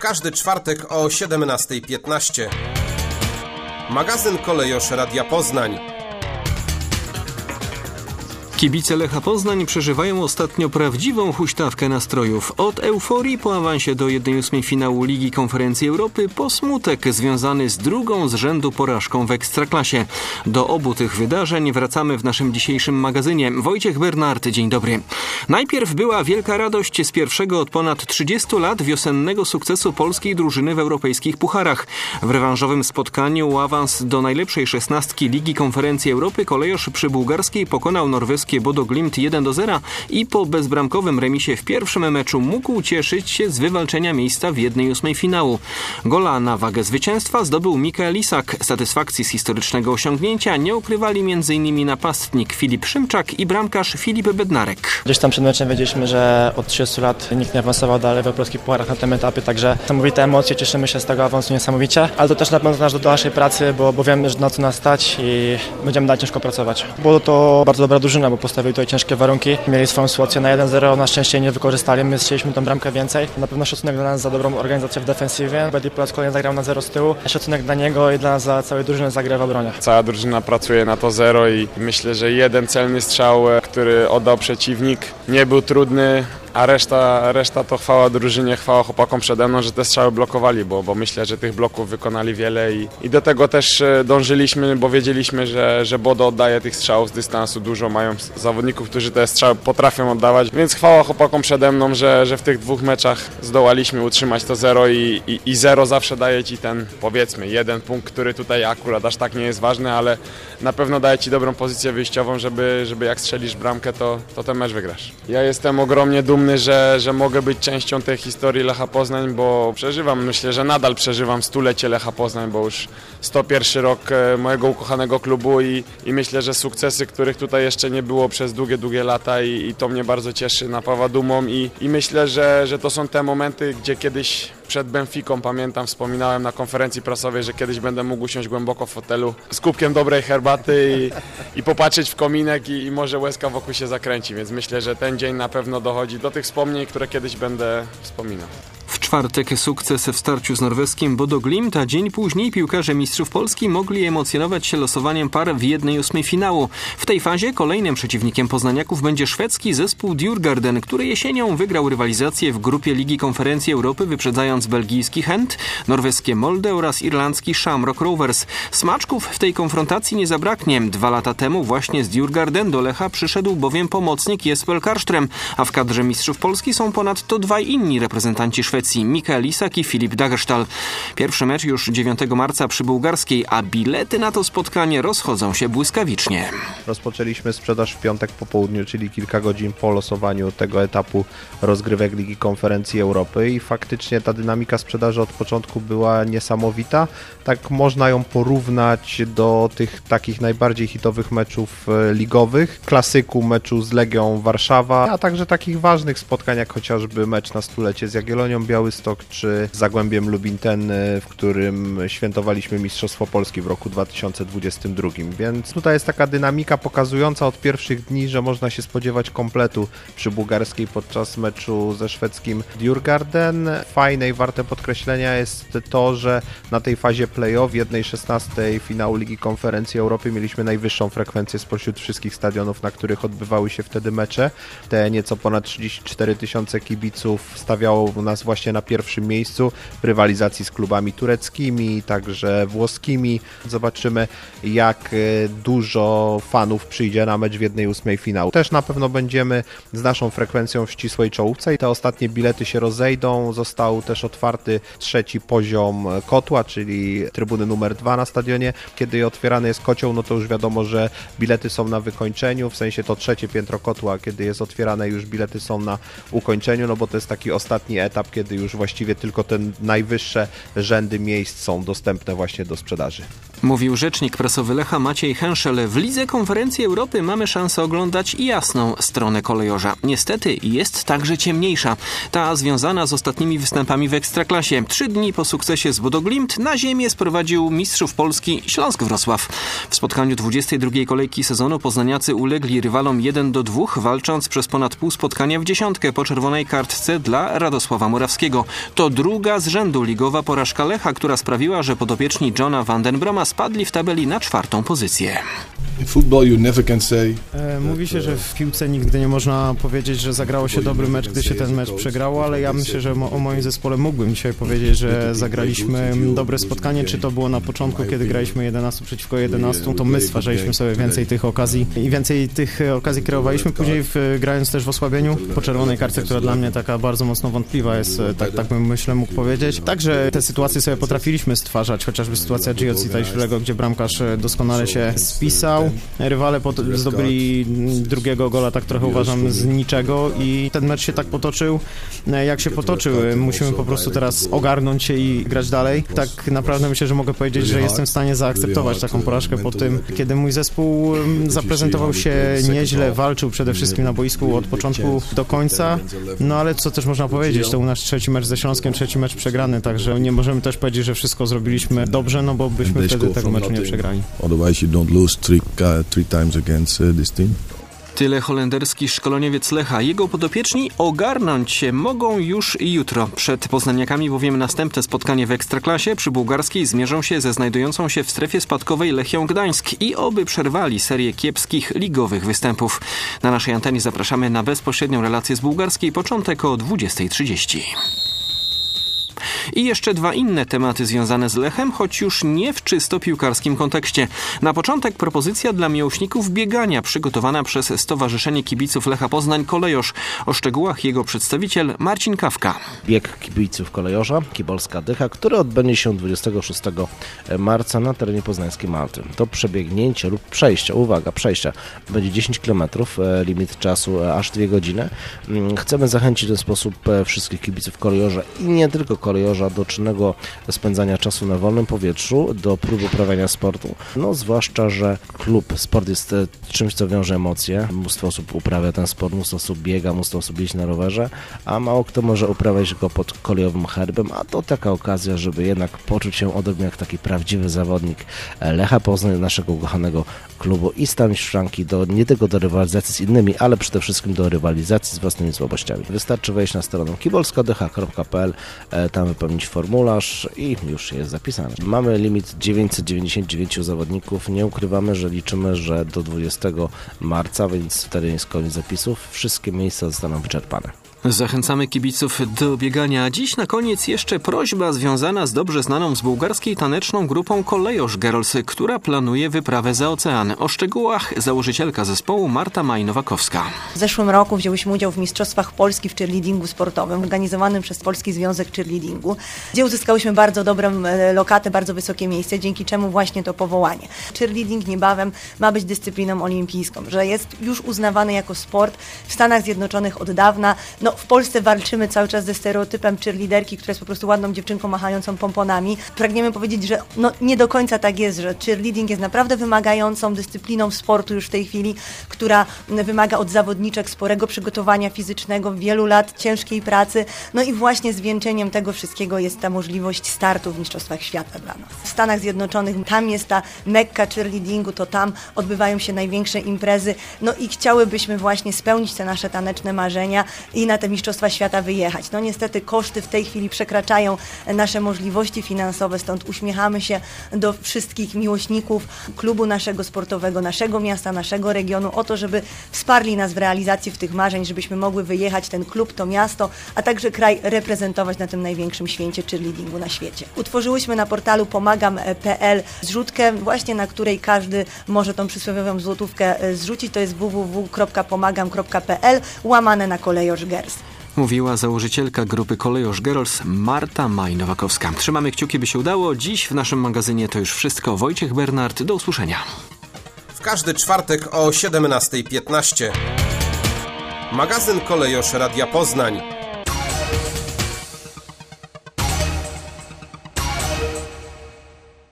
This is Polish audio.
każdy czwartek o 17:15. Magazyn Kolejosz Radia Poznań. Kibice Lecha Poznań przeżywają ostatnio prawdziwą huśtawkę nastrojów. Od euforii po awansie do 1/8 finału Ligi Konferencji Europy po smutek związany z drugą z rzędu porażką w Ekstraklasie. Do obu tych wydarzeń wracamy w naszym dzisiejszym magazynie. Wojciech Bernard, dzień dobry. Najpierw była wielka radość z pierwszego od ponad 30 lat wiosennego sukcesu polskiej drużyny w europejskich pucharach. W rewanżowym spotkaniu awans do najlepszej 16 Ligi Konferencji Europy kolejosz przybułgarskiej pokonał norweskie Bodo Glimt 1-0 i po bezbramkowym remisie w pierwszym meczu mógł cieszyć się z wywalczenia miejsca w 1/8 finału. Gola na wagę zwycięstwa zdobył Mikael Isak. Satysfakcji z historycznego osiągnięcia nie ukrywali m.in. napastnik Filip Szymczak i bramkarz Filip Bednarek. Gdzieś tam przed meczem wiedzieliśmy, że od 30 lat nikt nie awansował dalej w europejskich pucharach na tym etapie, także niesamowite emocje, cieszymy się z tego awansu niesamowicie, ale to też na pewno do naszej pracy, bo wiemy, że na co nas stać i będziemy dalej ciężko pracować. Było to bardzo dobra drużyna, bo postawili tutaj ciężkie warunki, mieli swoją sytuację na 1-0, na szczęście nie wykorzystali, my chcieliśmy tą bramkę więcej. Na pewno szacunek dla nas za dobrą organizację w defensywie. Bedi po raz kolejny zagrał na 0 z tyłu. Szacunek dla niego i dla nas za całej drużyny za grę w obronie. Cała drużyna pracuje na to 0 i myślę, że jeden celny strzał, który oddał przeciwnik, nie był trudny. A reszta to chwała drużynie, chwała chłopakom przede mną, że te strzały blokowali, bo myślę, że tych bloków wykonali wiele i do tego też dążyliśmy, bo wiedzieliśmy, że Bodo oddaje tych strzałów z dystansu dużo, mają zawodników, którzy te strzały potrafią oddawać, więc chwała chłopakom przede mną, że w tych dwóch meczach zdołaliśmy utrzymać to 0 i 0 zawsze daje Ci ten, powiedzmy, jeden punkt, który tutaj akurat aż tak nie jest ważny, ale na pewno daje Ci dobrą pozycję wyjściową, żeby jak strzelisz bramkę, to ten mecz wygrasz. Ja jestem ogromnie dumny, że mogę być częścią tej historii Lecha Poznań, bo myślę, że nadal przeżywam stulecie Lecha Poznań, bo już 101 rok mojego ukochanego klubu i myślę, że sukcesy, których tutaj jeszcze nie było przez długie lata i to mnie bardzo cieszy, napawa dumą i myślę, że to są te momenty, gdzie kiedyś przed Benficą, pamiętam, wspominałem na konferencji prasowej, że kiedyś będę mógł usiąść głęboko w fotelu z kubkiem dobrej herbaty i popatrzeć w kominek i może łezka wokół się zakręci, więc myślę, że ten dzień na pewno dochodzi do tych wspomnień, które kiedyś będę wspominał. W czwartek sukces w starciu z norweskim Bodo Glimt, a dzień później piłkarze mistrzów Polski mogli emocjonować się losowaniem par w 1/8 finału. W tej fazie kolejnym przeciwnikiem poznaniaków będzie szwedzki zespół Djurgården, który jesienią wygrał rywalizację w grupie Ligi Konferencji Europy, wyprzedzając belgijski Gent, norweskie Molde oraz irlandzki Shamrock Rovers. Smaczków w tej konfrontacji nie zabraknie. 2 lata temu właśnie z Djurgården do Lecha przyszedł bowiem pomocnik Jesper Karlström, a w kadrze mistrzów Polski są ponadto 2 inni reprezentanci Szwecji, Mikael Isak i Filip Dagerstål. Pierwszy mecz już 9 marca przy bułgarskiej, a bilety na to spotkanie rozchodzą się błyskawicznie. Rozpoczęliśmy sprzedaż w piątek po południu, czyli kilka godzin po losowaniu tego etapu rozgrywek Ligi Konferencji Europy i faktycznie ta dynamika sprzedaży od początku była niesamowita. Tak można ją porównać do tych takich najbardziej hitowych meczów ligowych, klasyku meczu z Legią Warszawa, a także takich ważnych spotkań jak chociażby mecz na stulecie z Jagiellonią Białystok czy z Zagłębiem Lubin, w którym świętowaliśmy Mistrzostwo Polski w roku 2022. Więc tutaj jest taka dynamika pokazująca od pierwszych dni, że można się spodziewać kompletu przy bułgarskiej podczas meczu ze szwedzkim Djurgården. Fajne i warte podkreślenia jest to, że na tej fazie play-off 1/16 finału Ligi Konferencji Europy mieliśmy najwyższą frekwencję spośród wszystkich stadionów, na których odbywały się wtedy mecze. Te nieco ponad 34 000 kibiców stawiało nas właśnie na pierwszym miejscu w rywalizacji z klubami tureckimi, także włoskimi. Zobaczymy, jak dużo fanów przyjdzie na mecz w 1/8 finału. Też na pewno będziemy z naszą frekwencją w ścisłej czołówce i te ostatnie bilety się rozejdą. Został też otwarty 3. poziom kotła, czyli trybuny numer 2 na stadionie. Kiedy otwierany jest kocioł, no to już wiadomo, że bilety są na wykończeniu, w sensie to 3. piętro kotła, kiedy jest otwierane, już bilety są na ukończeniu, no bo to jest taki ostatni etap, kiedy już właściwie tylko te najwyższe rzędy miejsc są dostępne właśnie do sprzedaży. Mówił rzecznik prasowy Lecha Maciej Hęszel. W Lidze Konferencji Europy mamy szansę oglądać jasną stronę kolejorza. Niestety jest także ciemniejsza. Ta związana z ostatnimi występami w Ekstraklasie. 3 dni po sukcesie z Bodo Glimt na ziemię sprowadził mistrzów Polski Śląsk Wrocław. W spotkaniu 22. kolejki sezonu poznaniacy ulegli rywalom 1-2, walcząc przez ponad pół spotkania w dziesiątkę po czerwonej kartce dla Radosława Murawskiego. To druga z rzędu ligowa porażka Lecha, która sprawiła, że podopieczni Johna van den Broma spadli w tabeli na 4. pozycję. Mówi się, że w piłce nigdy nie można powiedzieć, że zagrało się dobry mecz, gdy się ten mecz przegrało, ale ja myślę, że o moim zespole mógłbym dzisiaj powiedzieć, że zagraliśmy dobre spotkanie. Czy to było na początku, kiedy graliśmy 11 przeciwko 11, to my stwarzaliśmy sobie więcej tych okazji i więcej tych okazji kreowaliśmy. Później grając też w osłabieniu po czerwonej kartce, która dla mnie taka bardzo mocno wątpliwa jest, tak bym myślę mógł powiedzieć. Także te sytuacje sobie potrafiliśmy stwarzać, chociażby sytuacja Gio Citaiszulego, gdzie bramkarz doskonale się spisał. Rywale zdobyli drugiego gola, tak trochę uważam, z niczego i ten mecz się tak potoczył, jak się potoczył. Musimy po prostu teraz ogarnąć się i grać dalej. Tak naprawdę myślę, że mogę powiedzieć, że jestem w stanie zaakceptować taką porażkę po tym, kiedy mój zespół zaprezentował się nieźle, walczył przede wszystkim na boisku od początku do końca, no ale co też można powiedzieć, to u nas 3. mecz ze Śląskiem, 3. mecz przegrany, także nie możemy też powiedzieć, że wszystko zrobiliśmy dobrze, no bo byśmy wtedy tego meczu nie przegrali. Otherwise you don't lose three times against this team. Tyle holenderski szkoleniowiec Lecha. Jego podopieczni ogarnąć się mogą już jutro. Przed poznaniakami bowiem następne spotkanie w Ekstraklasie przy bułgarskiej zmierzą się ze znajdującą się w strefie spadkowej Lechią Gdańsk i oby przerwali serię kiepskich ligowych występów. Na naszej antenie zapraszamy na bezpośrednią relację z bułgarskiej. Początek o 20:30. I jeszcze 2 inne tematy związane z Lechem, choć już nie w czysto piłkarskim kontekście. Na początek propozycja dla miłośników biegania przygotowana przez Stowarzyszenie Kibiców Lecha Poznań Kolejorz. O szczegółach jego przedstawiciel Marcin Kawka. Bieg kibiców Kolejorza, Kibolska Dycha, który odbędzie się 26 marca na terenie poznańskiej Malty. To przebiegnięcie lub przejście, uwaga, przejście, będzie 10 km, limit czasu aż 2 godziny. Chcemy zachęcić w ten sposób wszystkich kibiców Kolejorza i nie tylko Kolejorza do czynnego spędzania czasu na wolnym powietrzu, do prób uprawiania sportu. No zwłaszcza, że sport jest czymś, co wiąże emocje. Mnóstwo osób uprawia ten sport, mnóstwo osób biega, mnóstwo osób jeździ na rowerze, a mało kto może uprawiać go pod kolejowym herbem, a to taka okazja, żeby jednak poczuć się odrobinę jak taki prawdziwy zawodnik Lecha Poznań, naszego ukochanego klubu i stanąć w szranki nie tylko do rywalizacji z innymi, ale przede wszystkim do rywalizacji z własnymi słabościami. Wystarczy wejść na stronę kibolskadycha.pl, tam wypełnić formularz i już jest zapisane. Mamy limit 999 zawodników. Nie ukrywamy, że liczymy, że do 20 marca, więc wtedy jest koniec zapisów, wszystkie miejsca zostaną wyczerpane. Zachęcamy kibiców do biegania. Dziś na koniec jeszcze prośba związana z dobrze znaną z bułgarskiej taneczną grupą Kolejorz Girls, która planuje wyprawę za ocean. O szczegółach założycielka zespołu Marta Maj-Nowakowska. W zeszłym roku wzięłyśmy udział w Mistrzostwach Polski w cheerleadingu sportowym, organizowanym przez Polski Związek Cheerleadingu, gdzie uzyskałyśmy bardzo dobrą lokatę, bardzo wysokie miejsce, dzięki czemu właśnie to powołanie. Cheerleading niebawem ma być dyscypliną olimpijską, że jest już uznawany jako sport w Stanach Zjednoczonych od dawna. W Polsce walczymy cały czas ze stereotypem cheerleaderki, która jest po prostu ładną dziewczynką machającą pomponami. Pragniemy powiedzieć, że nie do końca tak jest, że cheerleading jest naprawdę wymagającą dyscypliną sportu już w tej chwili, która wymaga od zawodniczek sporego przygotowania fizycznego, wielu lat ciężkiej pracy. I właśnie zwieńczeniem tego wszystkiego jest ta możliwość startu w Mistrzostwach Świata dla nas. W Stanach Zjednoczonych tam jest ta mekka cheerleadingu, to tam odbywają się największe imprezy. I chciałybyśmy właśnie spełnić te nasze taneczne marzenia i na te Mistrzostwa Świata wyjechać. Niestety koszty w tej chwili przekraczają nasze możliwości finansowe, stąd uśmiechamy się do wszystkich miłośników klubu naszego sportowego, naszego miasta, naszego regionu o to, żeby wsparli nas w realizacji tych marzeń, żebyśmy mogły wyjechać ten klub, to miasto, a także kraj reprezentować na tym największym święcie cheerleadingu na świecie. Utworzyłyśmy na portalu pomagam.pl zrzutkę, właśnie na której każdy może tą przysłowiową złotówkę zrzucić. To jest www.pomagam.pl /Kolejorz Girls. Mówiła założycielka grupy Kolejorz Girls Marta Maj-Nowakowska. Trzymamy kciuki, by się udało. Dziś w naszym magazynie to już wszystko. Wojciech Bernard, do usłyszenia. W każdy czwartek o 17:15 magazyn Kolejorz Radia Poznań.